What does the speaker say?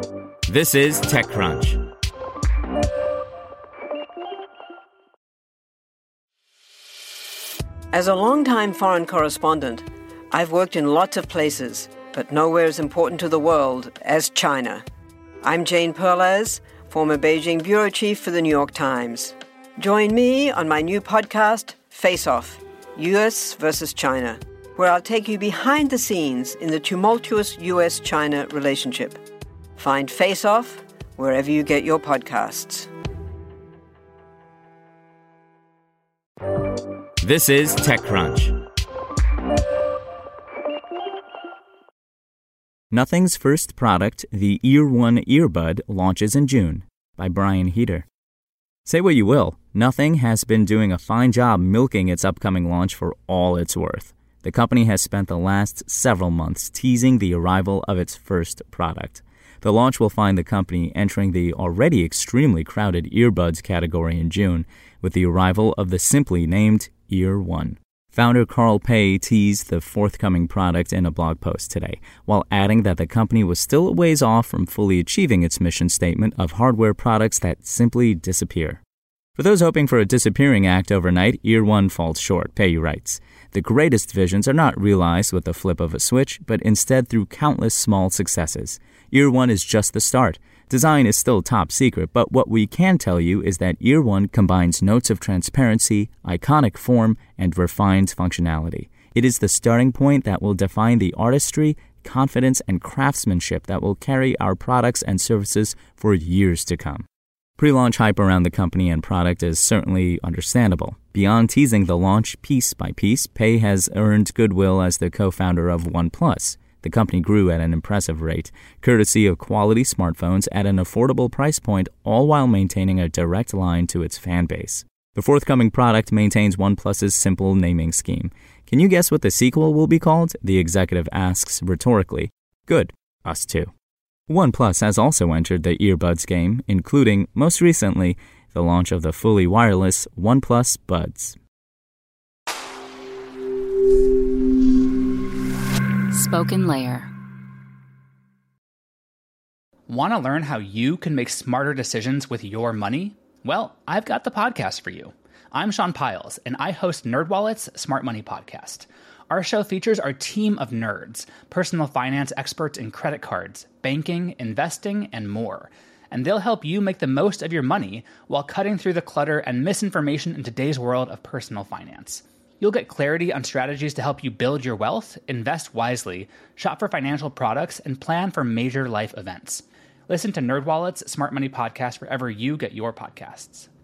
This is TechCrunch. As a longtime foreign correspondent, I've worked in lots of places, but nowhere as important to the world as China. I'm Jane Perlez, former Beijing bureau chief for the New York Times. Join me on my new podcast, Face Off, U.S. versus China, where I'll take you behind the scenes in the tumultuous U.S.-China relationship. Find Face Off wherever you get your podcasts. This is TechCrunch. Nothing's first product, the Ear One earbud, launches in June, by Brian Heater. Say what you will, Nothing has been doing a fine job milking its upcoming launch for all it's worth. The company has spent the last several months teasing the arrival of its first product. The launch will find the company entering the already extremely crowded earbuds category in June with the arrival of the simply named Ear One. Founder Carl Pei teased the forthcoming product in a blog post today, while adding that the company was still a ways off from fully achieving its mission statement of hardware products that simply disappear. For those hoping for a disappearing act overnight, Ear One falls short, Pei writes. The greatest visions are not realized with the flip of a switch, but instead through countless small successes. Ear One is just the start. Design is still top secret, but what we can tell you is that Ear One combines notes of transparency, iconic form, and refined functionality. It is the starting point that will define the artistry, confidence, and craftsmanship that will carry our products and services for years to come. Pre-launch hype around the company and product is certainly understandable. Beyond teasing the launch piece by piece, Pei has earned goodwill as the co-founder of OnePlus. The company grew at an impressive rate, courtesy of quality smartphones at an affordable price point, all while maintaining a direct line to its fan base. The forthcoming product maintains OnePlus's simple naming scheme. Can you guess what the sequel will be called? The executive asks rhetorically. Good, us too. OnePlus has also entered the earbuds game, including, most recently, the launch of the fully wireless OnePlus Buds. Spoken Layer. Want to learn how you can make smarter decisions with your money? Well, I've got the podcast for you. I'm Sean Piles, and I host NerdWallet's Smart Money Podcast. Our show features our team of nerds, personal finance experts in credit cards, banking, investing, and more. And they'll help you make the most of your money while cutting through the clutter and misinformation in today's world of personal finance. You'll get clarity on strategies to help you build your wealth, invest wisely, shop for financial products, and plan for major life events. Listen to NerdWallet's Smart Money Podcast wherever you get your podcasts.